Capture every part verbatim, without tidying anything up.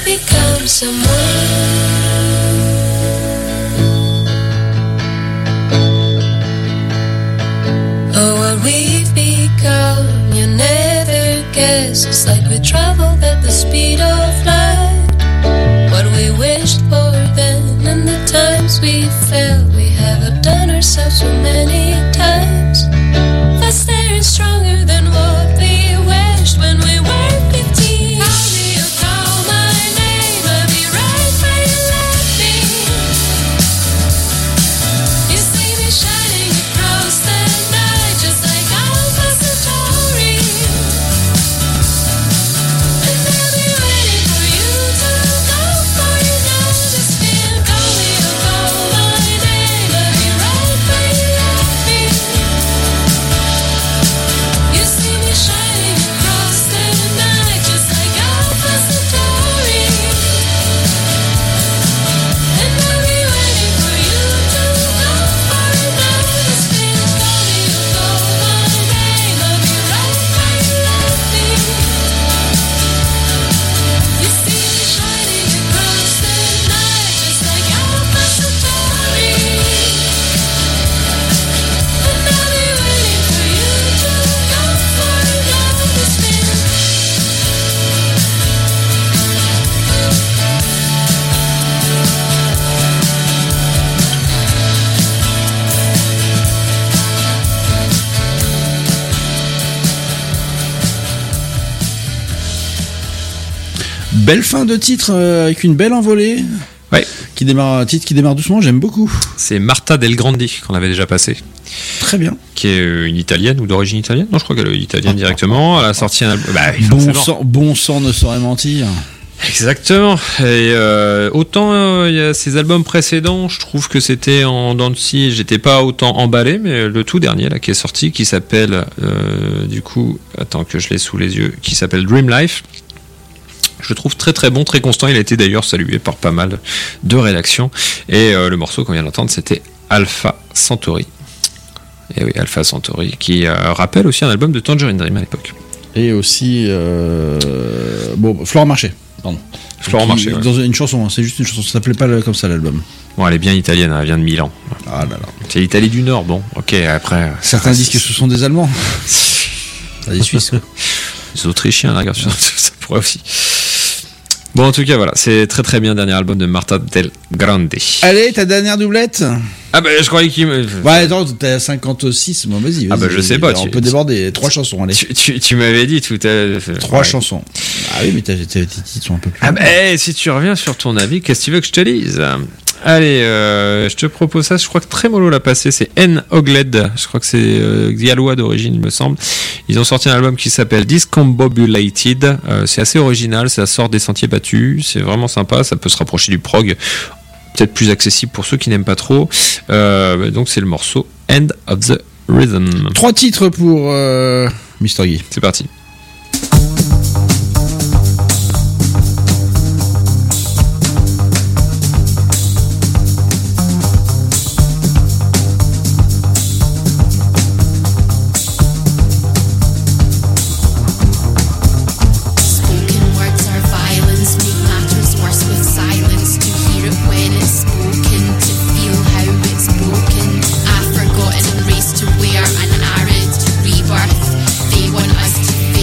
become someone. Oh, what we've become, you never guess. It's like we traveled at the speed of light. What we wished for then, and the times we felt, we have outdone ourselves so many times. Faster and stronger than what we wished when we were fifteen. Call me or call my name, I'll be right where you left me. You see me shining across the night, just like Alpha Centauri. And I'll be waiting for you to go, for you know the spin. Call me or call my name, I'll be right where you left me. You see me shining across the night, just like Alpha Centauri. And I'll be waiting for you to go, for you know the spin. Call me or call my name, I'll be right where you left me. You see me shining across the night, just like Alpha Centauri. And I'll be waiting for you to go, for you know the spin. Belle fin de titre euh, avec une belle envolée. Ouais. Qui démarre, un titre qui démarre doucement, j'aime beaucoup. C'est Marta Del Grandi qu'on avait déjà passé, Très bien. qui est euh, une italienne ou d'origine italienne. Non, je crois qu'elle est italienne directement. Elle a sorti un album. Bah, Bon forcément. sang, bon sang ne saurait mentir. Exactement. Et euh, autant euh, il y a ces albums précédents, je trouve que c'était en dents de scie, j'étais pas autant emballé, mais le tout dernier là qui est sorti, qui s'appelle euh, du coup, attends que je l'ai sous les yeux, qui s'appelle Dream Life. Je le trouve très très bon, très constant. Il a été d'ailleurs salué par pas mal de rédactions. Et euh, le morceau qu'on vient d'entendre, c'était Alpha Centauri. Et oui, Alpha Centauri, qui euh, rappelle aussi un album de Tangerine Dream à l'époque. Et aussi, euh, bon, Florent Marché, pardon. Florent Marché, ouais. Dans une chanson, hein, c'est juste une chanson, ça s'appelait pas le- comme ça l'album. Bon, elle est bien italienne, elle vient de Milan. Ah là là. C'est l'Italie du Nord, bon, ok, après... Certains disent que ce sont des Allemands. Ah, des Suisses, quoi. Les Autrichiens, là, regarde, ça pourrait aussi. Bon, en tout cas, voilà, c'est très très bien, dernier album de Marta Del Grandi. Allez, ta dernière doublette. Ah bah, je croyais qu'il me... Ouais, attends, t'es à cinquante-six, bon vas-y. Ah vas-y, bah, je sais pas, On tu- peut déborder. Trois chansons, allez. Tu, tu, tu m'avais dit tout à l'heure... Trois Ouais. chansons. Ah oui, mais t'as- t'as- tes titres sont un peu plus... Ah bah, hey, si tu reviens sur ton avis, qu'est-ce que tu veux que je te dise? Allez, euh, je te propose ça. Je crois que Tremolo l'a passé. C'est N. Ogled. Je crois que c'est euh, gallois d'origine, il me semble. Ils ont sorti un album qui s'appelle Discombobulated. Euh, c'est assez original. Ça sort des sentiers battus. C'est vraiment sympa. Ça peut se rapprocher du prog. Peut-être plus accessible pour ceux qui n'aiment pas trop. Euh, donc c'est le morceau End of the Rhythm. Trois titres pour euh, Mister Guy. C'est parti. Spoken words are violence, make matters worse with silence. To hear it when it's spoken, to feel how it's broken. A forgotten race to wear an arid rebirth. They want us to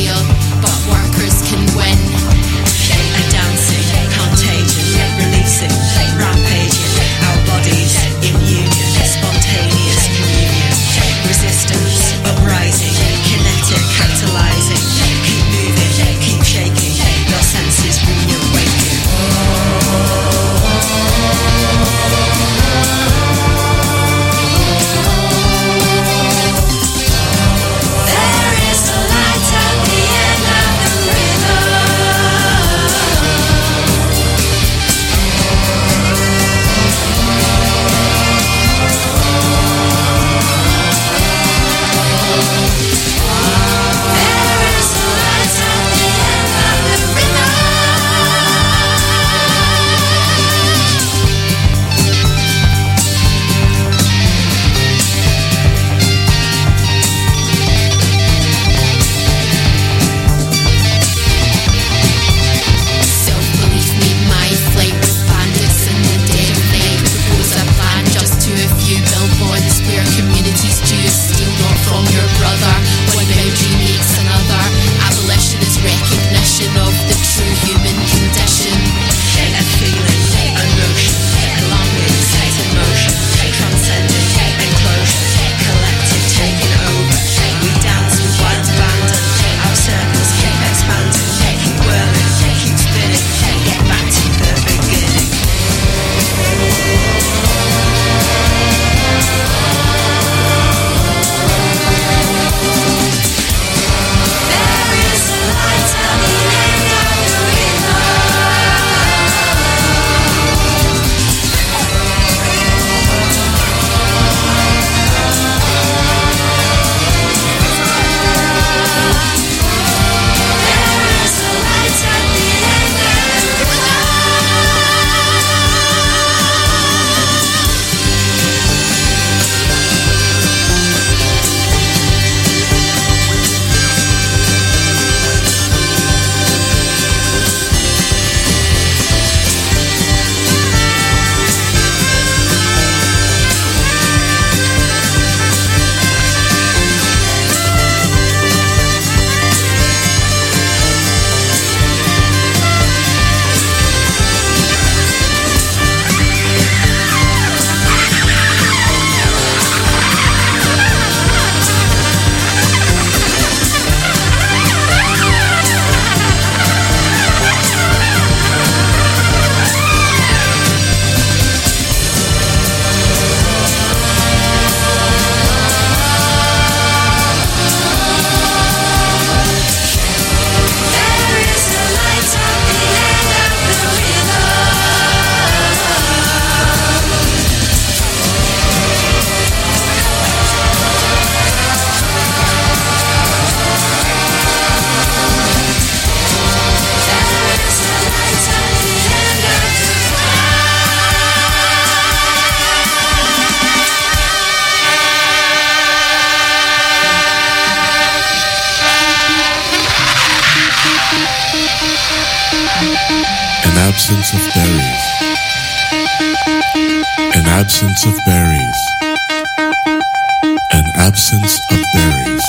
absence of berries. An absence of berries. An absence of berries.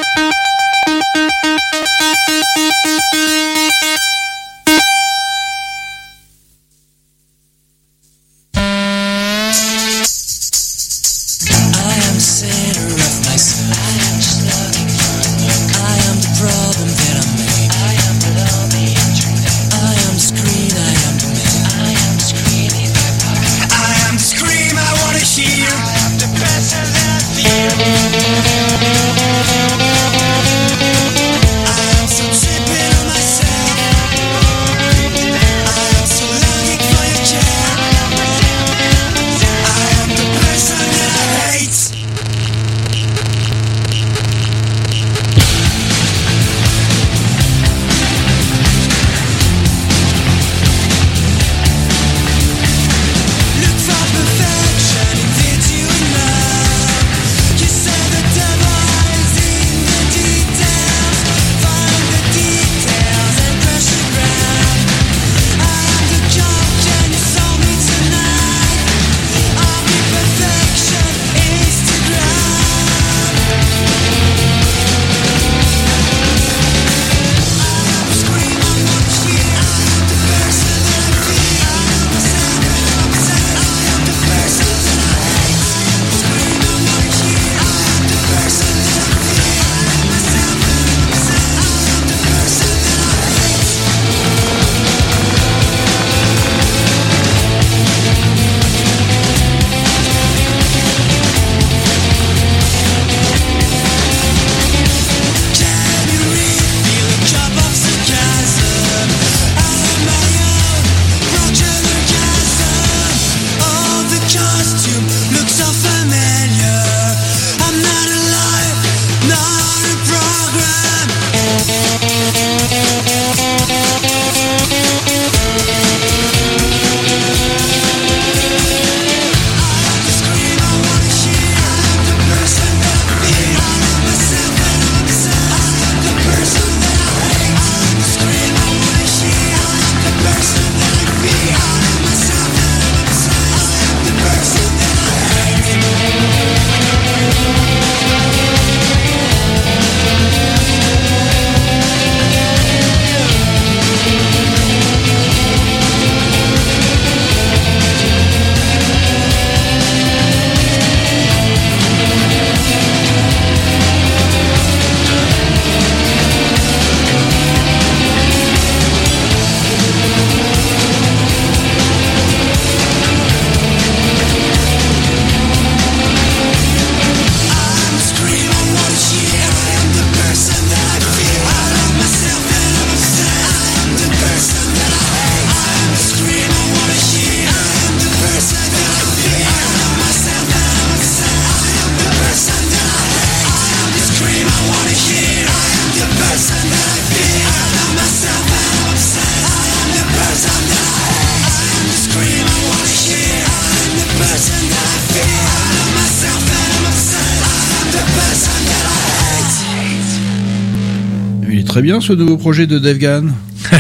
Il est très bien ce nouveau projet de Dave Gahan.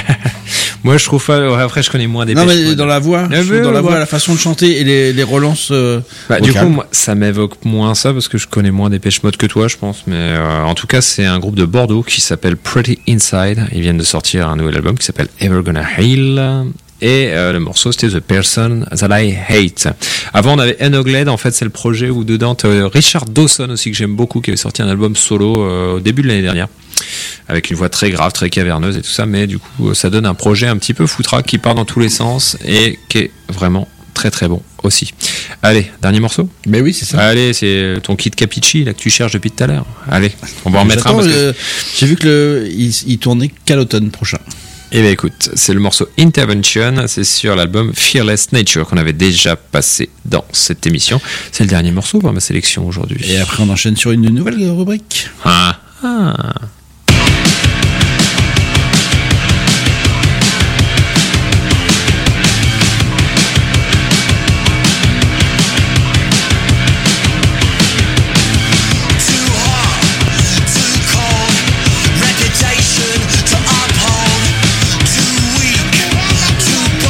Moi, je trouve pas. Ouais, après, je connais moins des. Non, mais dans la voix, Ah, je mais trouve dans la ouais. voix, la façon de chanter et les, les relances. Euh, Bah, du vocales. coup, moi, ça m'évoque moins ça parce que je connais moins Dépêche Mode que toi, je pense. Mais euh, en tout cas, c'est un groupe de Bordeaux qui s'appelle Pretty Inside. Ils viennent de sortir un nouvel album qui s'appelle Ever Gonna Heal. Et euh, le morceau, c'était The Person That I Hate. Avant, on avait Enogled. En fait, c'est le projet où dedans, t'as Richard Dawson aussi, que j'aime beaucoup, qui avait sorti un album solo euh, au début de l'année dernière. Avec une voix très grave, très caverneuse et tout ça. Mais du coup, ça donne un projet un petit peu foutraque qui part dans tous les sens et qui est vraiment très très bon aussi. Allez, dernier morceau. Mais oui, c'est ça. Allez, c'est ton kit Capici là que tu cherches depuis tout à l'heure. Allez, on va en mettre un J'attends, parce que... euh, j'ai vu que le, il, il tournait qu'à l'automne prochain. Eh bien écoute, c'est le morceau Intervention, c'est sur l'album Fearless Nature qu'on avait déjà passé dans cette émission. C'est le dernier morceau pour ma sélection aujourd'hui. Et après, on enchaîne sur une nouvelle rubrique. Ah, ah. Reputation to uphold, too weak to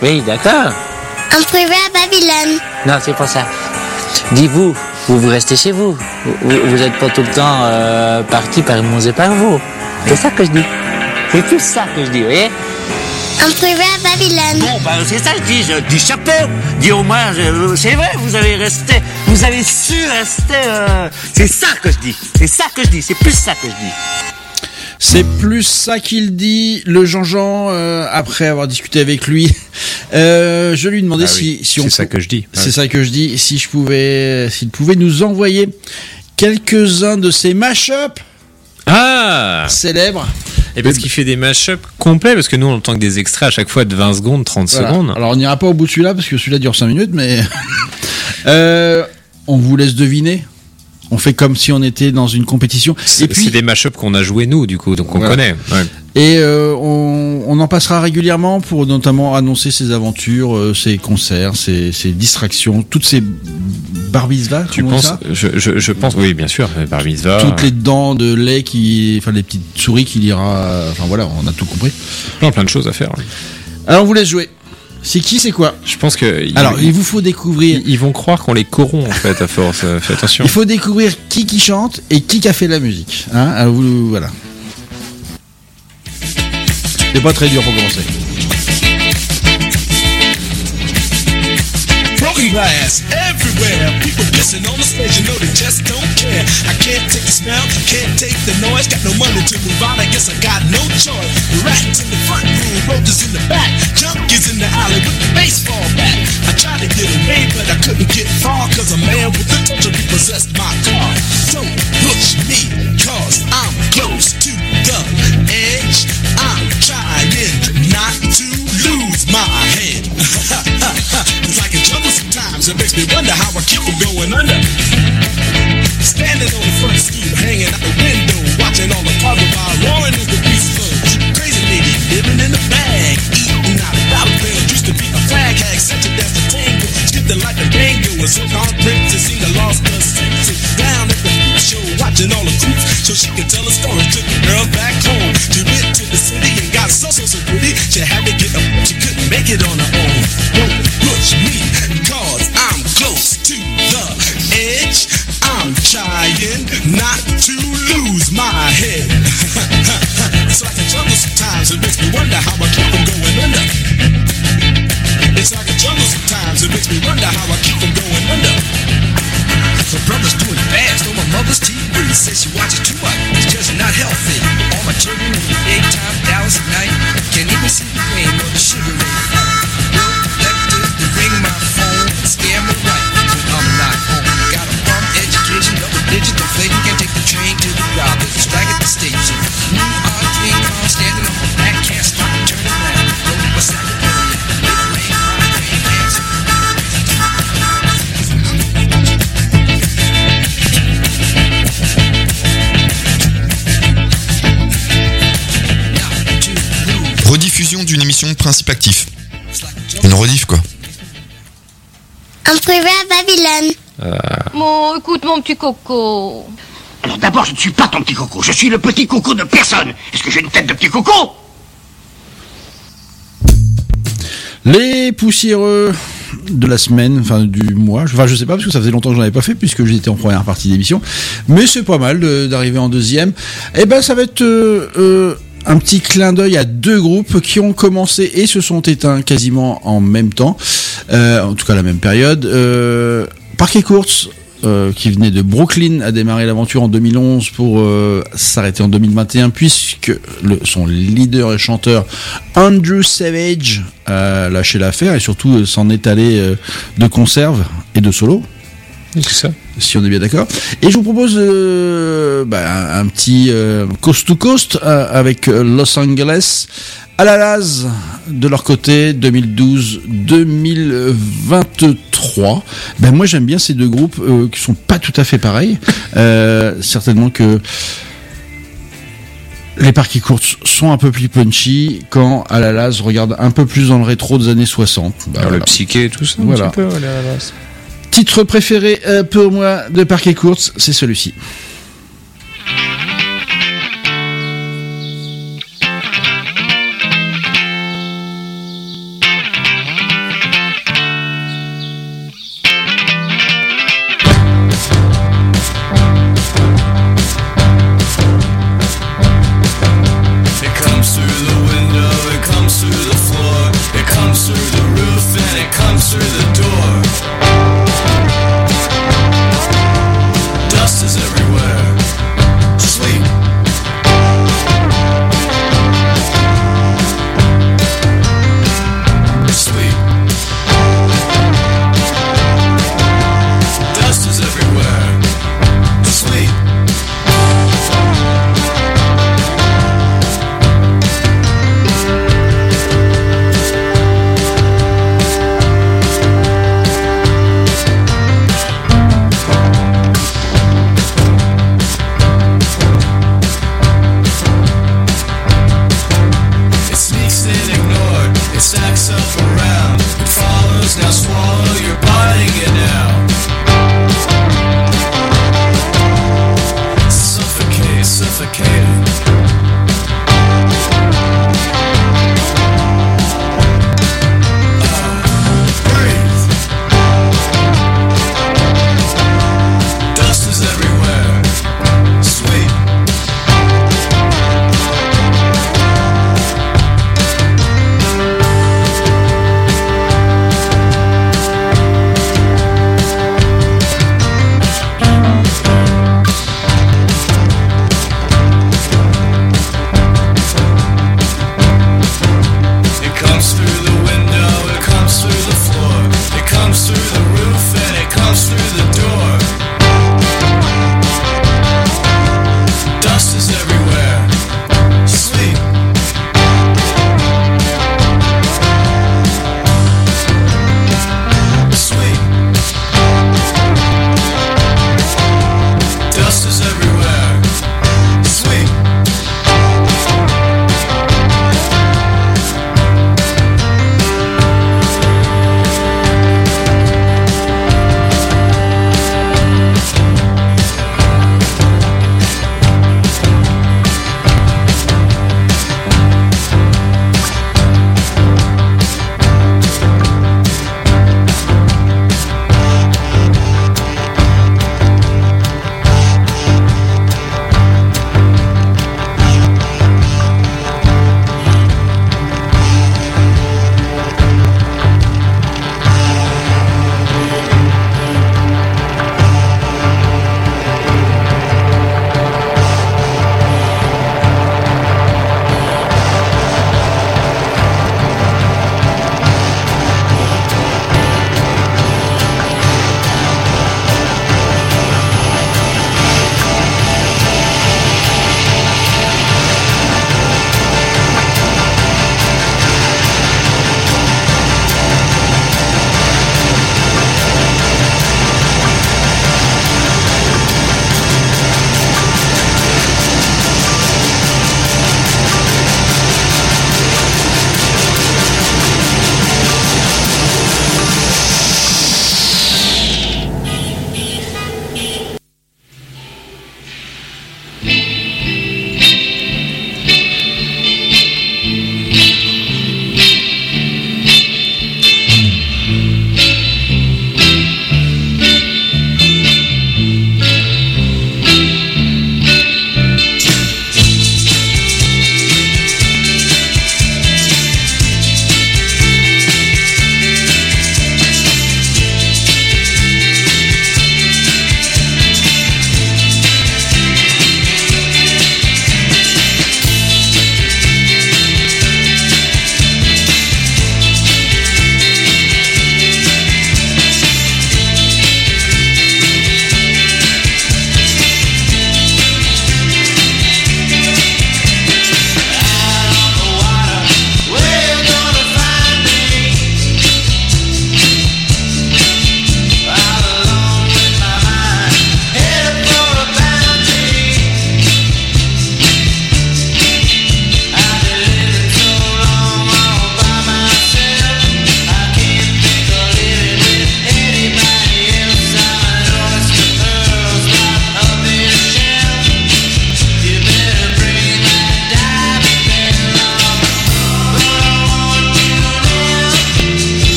Oui, d'accord. En privé à Babylone. Non, c'est pas ça. Dis-vous, vous, vous restez chez vous. Vous, vous êtes pas tout le temps euh, parti par mon et par vous. C'est ça que je dis. C'est tout ça que je dis, vous voyez? En privé à Babylone. Bon, ben, c'est ça que je dis. Je dis chapeau. Dis au moins, je- c'est vrai, vous avez resté, vous avez su rester. euh, c'est ça que je dis. C'est ça que je dis. C'est plus ça que je dis. C'est plus ça qu'il dit, le Jean-Jean, euh, après avoir discuté avec lui. Euh, je lui demandais Ah si, oui, si on c'est ça pou- que je dis. C'est Ouais. ça que je dis. Si je pouvais, s'il pouvait nous envoyer quelques-uns de ces mash-up Ah célèbres. Et parce qu'il fait des mash-up complets, parce que nous on entend que des extraits à chaque fois de vingt secondes, trente Voilà. secondes. Alors on n'ira pas au bout de celui-là parce que celui-là dure cinq minutes, mais euh, on vous laisse deviner. On fait comme si on était dans une compétition. C'est Et puis, c'est des mash-up qu'on a joué nous, du coup, donc on Voilà. connaît. Ouais. Et euh, on, on en passera régulièrement pour notamment annoncer ses aventures, euh, ses concerts, ses, ses distractions, toutes ces barbizvas, Tu comment on dit penses ça je, je, je pense, oui, bien sûr, Bar Mitzvah, toutes les dents de lait qui, enfin les petites souris qu'il ira, enfin voilà, on a tout compris. plein, plein de choses à faire. ouais. Alors on vous laisse jouer. C'est qui, c'est quoi? Je pense que ils, Alors il vous faut découvrir. ils, ils vont croire qu'on les corrompt en fait à force. euh, Fais attention. Il faut découvrir qui qui chante et qui qui a fait la musique. Hein, alors vous, voilà. C'est pas très dur pour commencer. Broken glass everywhere. People pissing on the stage, you know they just don't care. I can't take the smell, can't take the noise. Got no money to move out, I guess I got no choice. Rats in the front room, roaches in the back. Junkies in the alley with the baseball bat. I tried to get away, but I couldn't get far. Cause a man with a touch of repossessed my car. Don't push me, cause I'm close to the edge. I'm trying not to lose my head. It's like a jungle sometimes, it makes me wonder how I keep from going under. Standing on the front stoop, hanging out the window, watching all the cars go by, roaring as the beast flows. Crazy lady living in a bag, eating out of dollar bills. Used to be a flag hag, such a dance to tango. Skipped it like a tango, a so-called princess, seen the lost her senses. Down at the freak show, watching all the creeps, so she could tell a story to the girl back home. She went to the city and got so so so pretty, she had to get up, she couldn't make it on her own. Don't push me, cause I'm close to the edge. I'm trying not to lose my head. It's like a jungle sometimes, it makes me wonder how I keep from going under. It's like a jungle sometimes, it makes me wonder how I keep from going under. My brother's doing fast on my mother's T V. Says she watches too much, it's just not healthy. All my children in the daytime, Dallas at night. Can't even see the rain or the sugar rate. Work left it to ring my phone and scare me right when I'm not home. Got a bum education, double digit inflation. Can't take the train to the job, there's a strike at the station. New odd dream, I'm standing on my back, can't stop turning around. Go to my Sacramento, live rain, rain, dance. Rediffusion d'une émission Principe Actif. Une rediff quoi. En privé à Babylone. Bon, écoute, mon petit coco. Alors d'abord, je ne suis pas ton petit coco. Je suis le petit coco de personne. Est-ce que j'ai une tête de petit coco? Les poussiéreux de la semaine, enfin du mois. Enfin, je sais pas parce que ça faisait longtemps que j'en avais pas fait puisque j'étais en première partie d'émission. Mais c'est pas mal de- d'arriver en deuxième. Et ben, ça va être euh, euh, un petit clin d'œil à deux groupes qui ont commencé et se sont éteints quasiment en même temps. Euh, en tout cas, la même période. Euh, Parquet Courts. Euh, qui venait de Brooklyn, a démarré l'aventure en deux mille onze pour euh, s'arrêter en deux mille vingt et un puisque le, son leader et chanteur Andrew Savage a lâché l'affaire et surtout euh, s'en est allé euh, de conserve et de solo. C'est ça. Si on est bien d'accord. Et je vous propose euh, bah, un, un petit euh, coast to coast euh, avec euh, Los Angeles à la Laz de leur côté deux mille douze deux mille vingt-trois. Ben moi j'aime bien ces deux groupes euh, qui sont pas tout à fait pareils. Euh, certainement que les Parquet Courts sont un peu plus punchy quand à la Laz regarde un peu plus dans le rétro des années soixante. Ben, Alors, voilà. le psyché et tout ça. un Voilà. petit peu, à la base. Titre préféré euh, pour moi de Parquet Courts, c'est celui-ci.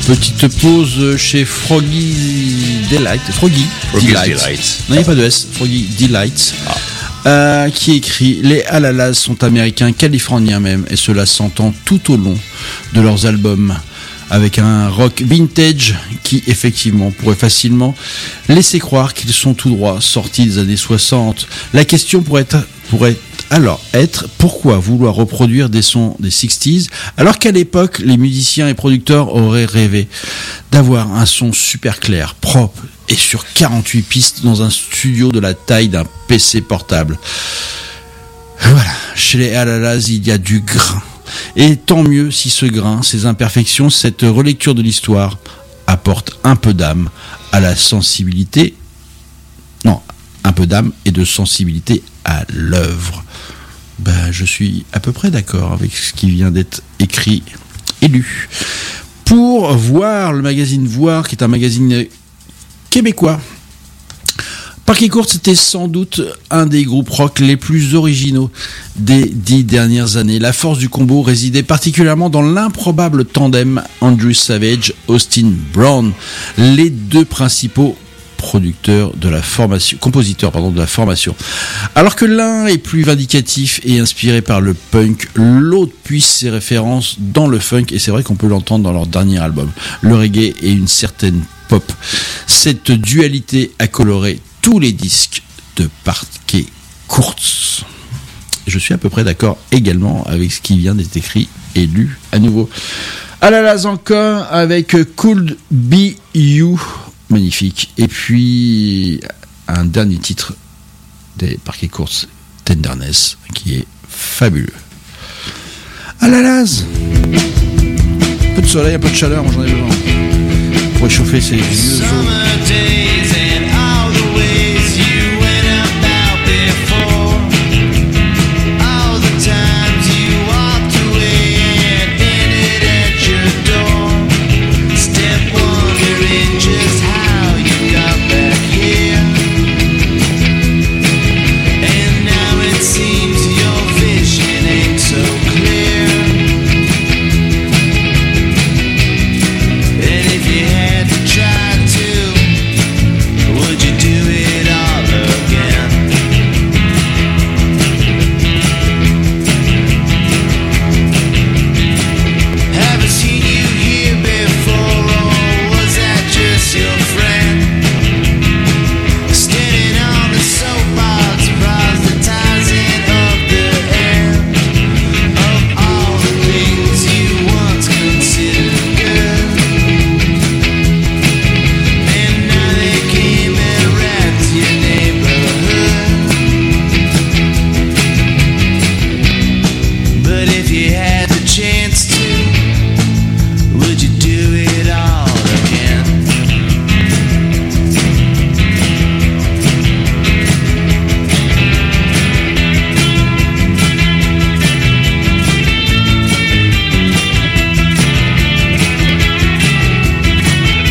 Petite pause chez Froggy Delight. Froggy, Froggy Delight. Delight. Non, il n'y a pas de S. Froggy Delight. Ah. Euh, qui écrit: les Alalas sont américains, californiens même, et cela s'entend tout au long de leurs albums, avec un rock vintage qui effectivement pourrait facilement laisser croire qu'ils sont tout droit sortis des années soixante. La question pourrait être, pourrait alors être: pourquoi vouloir reproduire des sons des sixties alors qu'à l'époque les musiciens et producteurs auraient rêvé d'avoir un son super clair, propre et sur quarante-huit pistes dans un studio de la taille d'un P C portable. Voilà, chez les Alalas il y a du grain. Et tant mieux si ce grain, ces imperfections, cette relecture de l'histoire apporte un peu d'âme à la sensibilité, non, un peu d'âme et de sensibilité à l'œuvre. Ben, je suis à peu près d'accord avec ce qui vient d'être écrit et lu. Pour voir le magazine Voir, qui est un magazine québécois, Parquet Courts était sans doute un des groupes rock les plus originaux des dix dernières années. La force du combo résidait particulièrement dans l'improbable tandem Andrew Savage-Austin Brown, les deux principaux producteurs de la formation, compositeurs pardon, de la formation. Alors que l'un est plus vindicatif et inspiré par le punk, l'autre puise ses références dans le funk, et c'est vrai qu'on peut l'entendre dans leur dernier album, le reggae et une certaine pop. Cette dualité a coloré tous les disques de Parquet Courts. Je suis à peu près d'accord également avec ce qui vient d'être écrit et lu à nouveau. Alalas encore avec Could Be You, magnifique. Et puis un dernier titre des Parquet Courts, Tenderness, qui est fabuleux. Alalas, un peu de soleil, un peu de chaleur, moi j'en ai besoin pour réchauffer ces vieux os.